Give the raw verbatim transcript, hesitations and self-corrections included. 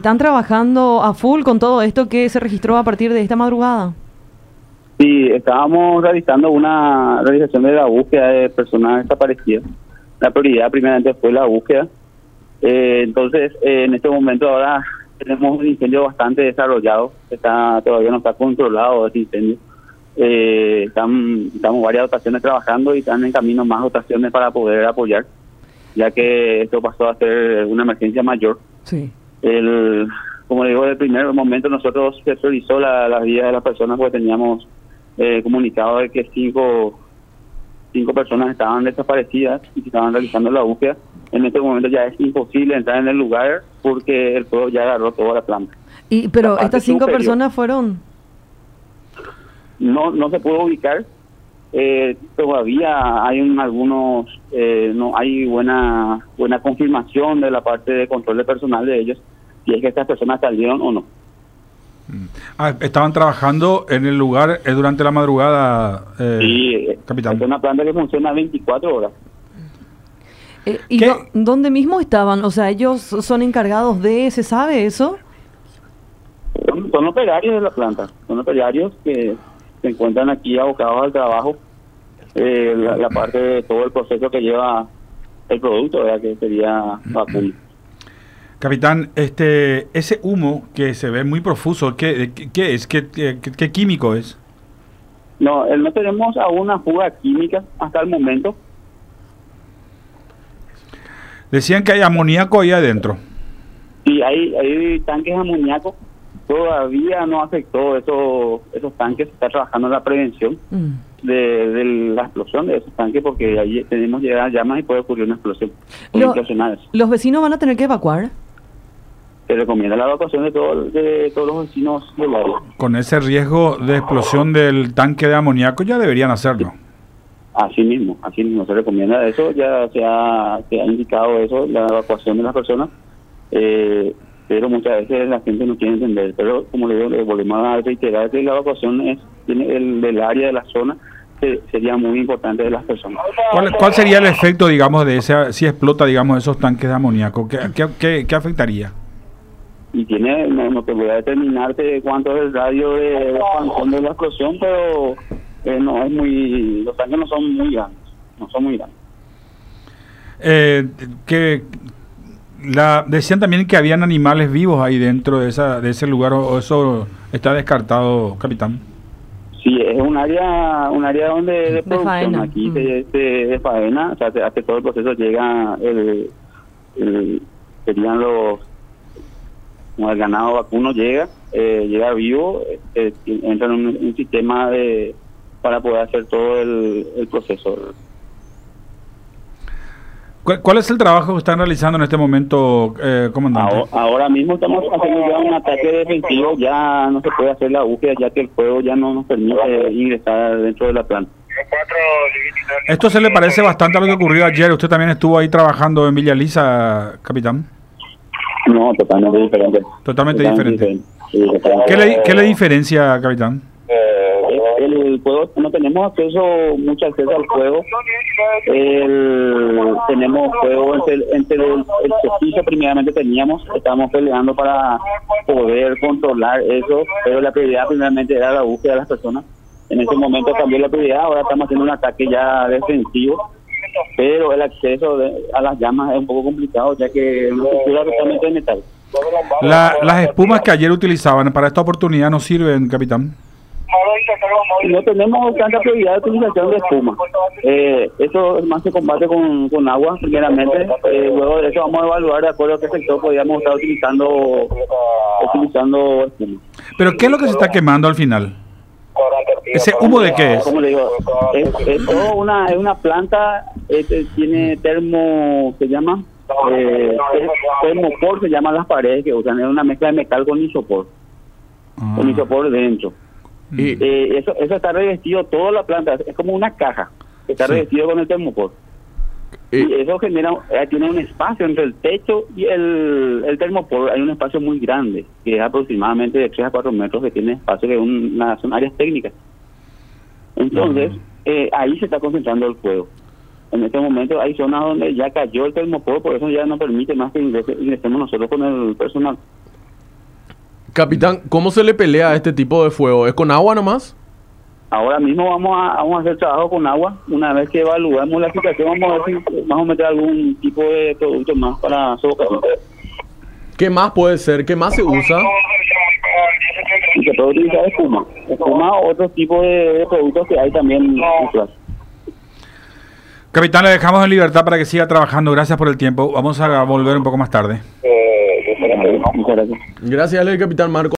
¿están trabajando a full con todo esto que se registró a partir de esta madrugada? Sí, estábamos realizando una realización de la búsqueda de personas desaparecidas. La prioridad primeramente fue la búsqueda. Eh, entonces, eh, en este momento ahora tenemos un incendio bastante desarrollado. Está todavía no está controlado ese incendio. Eh, están, estamos varias dotaciones trabajando y están en camino más dotaciones para poder apoyar, ya que esto pasó a ser una emergencia mayor. Sí. El, como digo, desde el primer momento nosotros se priorizó la, la vida de las personas porque teníamos eh, comunicado de que cinco, cinco personas estaban desaparecidas y que estaban realizando la búsqueda. En este momento ya es imposible entrar en el lugar porque el fuego ya agarró toda la planta. Y pero La estas cinco superior, personas fueron... No, no se pudo ubicar. Eh, todavía hay un, algunos, eh, no hay buena buena confirmación de la parte de control de personal de ellos, si es que estas personas salieron o no. Ah, estaban trabajando en el lugar eh, durante la madrugada, eh, Sí, capitán. es una planta que funciona veinticuatro horas. Eh, ¿Y ¿Qué? do- dónde mismo estaban? O sea, ellos son encargados de... ¿Se sabe eso? Son, son operarios de la planta, son operarios que se encuentran aquí abocados al trabajo, eh, la, la parte de todo el proceso que lleva el producto, ¿verdad? Que sería vacuno. Capitán, este, ese humo que se ve muy profuso, ¿qué, qué, qué es? ¿Qué, qué, qué químico es? No, eh, no tenemos aún una fuga química hasta el momento. Decían que hay amoníaco ahí adentro. Sí, hay, hay tanques de amoníaco. Todavía no afectó esos, esos tanques. Se está trabajando en la prevención Mm. de, de la explosión de esos tanques porque ahí tenemos llegar llamas y puede ocurrir una explosión. o Lo- implosionar eso. ¿Los vecinos van a tener que evacuar? Se recomienda la evacuación de, todo, de todos los vecinos del área. Con ese riesgo de explosión del tanque de amoníaco ya deberían hacerlo. Así mismo, así mismo se recomienda eso. Ya se ha, se ha indicado eso, la evacuación de las personas. Eh, pero muchas veces la gente no quiere entender. Pero como le digo, le volvemos a reiterar que la evacuación es tiene el del área de la zona, que sería muy importante de las personas. ¿Cuál, cuál sería el efecto, digamos, de ese, si explota, digamos, esos tanques de amoníaco? ¿Qué, qué, qué, qué afectaría? Y tiene, no, no te voy a determinarte cuánto es el radio de, de expansión de la explosión, pero eh, no es muy, los tanques no son muy grandes, no son muy grandes. Eh, que la, decían también que habían animales vivos ahí dentro de esa de ese lugar, o, o eso está descartado, capitán. Sí, es un área un área donde de, De producción, faena. aquí Mm. de, de, de faena, o sea, hace, hace todo el proceso llega el, el serían los, como el ganado vacuno llega, eh, llega vivo, eh, entra en un, un sistema de para poder hacer todo el, el proceso. ¿Cuál, cuál es el trabajo que están realizando en este momento, eh, comandante? Ahora, ahora mismo estamos haciendo ya un ataque defensivo, ya no se puede hacer la búsqueda ya que el fuego ya no nos permite ingresar dentro de la planta. Esto se le parece bastante a lo que ocurrió ayer. Usted también estuvo ahí trabajando en Villa Lisa, capitán. No, totalmente diferente. Totalmente diferente. Sí, totalmente. ¿Qué le, qué le diferencia, capitán? El, el fuego, no tenemos acceso, mucho acceso al fuego. El, tenemos fuego entre, entre el, el servicio primeramente teníamos, estábamos peleando para poder controlar eso, pero la prioridad primeramente era la búsqueda de las personas. En ese momento cambió la prioridad, ahora estamos haciendo un ataque ya defensivo, pero el acceso de, a las llamas es un poco complicado ya que es una estructura totalmente de metal. La, las espumas que ayer utilizaban para esta oportunidad no sirven, capitán. No tenemos tanta prioridad de utilización de espuma. Eh, eso más se combate con, con agua, primeramente. Eh, luego de eso vamos a evaluar de acuerdo a qué sector podríamos estar utilizando utilizando espuma. ¿Pero qué es lo que se está quemando al final? ¿Ese humo de qué es? Como le digo, es, es todo una, es una planta, este, tiene termo, se llama, eh, termopor, se llaman las paredes que usan, es una mezcla de metal con isopor, Ah. con isopor dentro. Y, Eh, eso eso está revestido, toda la planta, es como una caja, que está Sí. revestido con el termopor. Y eso genera, eh, tiene un espacio entre el techo y el, el termopor, hay un espacio muy grande, que es aproximadamente de tres a cuatro metros, que tiene espacio de una, son áreas técnicas. Entonces, Ujú. eh, ahí se está concentrando el fuego. En este momento hay zonas donde ya cayó el termopor, por eso ya no permite más que ingrese- ingresemos nosotros con el personal. Capitán, ¿cómo se le pelea a este tipo de fuego? ¿Es con agua nomás? Ahora mismo vamos a, vamos a hacer trabajo con agua. Una vez que evaluemos la situación, vamos a ver si vamos a meter algún tipo de producto más para sofocar. ¿Qué más puede ser? ¿Qué más se usa? Y se puede utilizar espuma. Espuma o otro tipo de, de productos que hay también. Capitán, le dejamos en libertad para que siga trabajando. Gracias por el tiempo. Vamos a volver un poco más tarde. Muchas gracias. Gracias al capitán Marco.